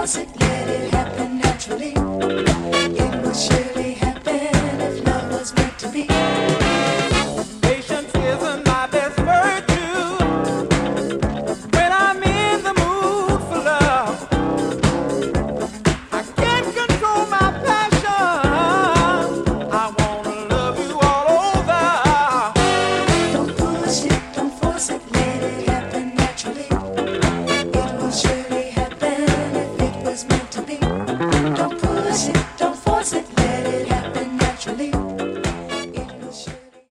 force it, let it happen naturally. It will surely happen if love was meant to be. Patience isn't my best virtue. When I'm in the mood for love, I can't control my passion. I wanna love you all over. Don't push it, don't force it, let it happen naturally. It will surely happen if it was meant to be. Don't push it.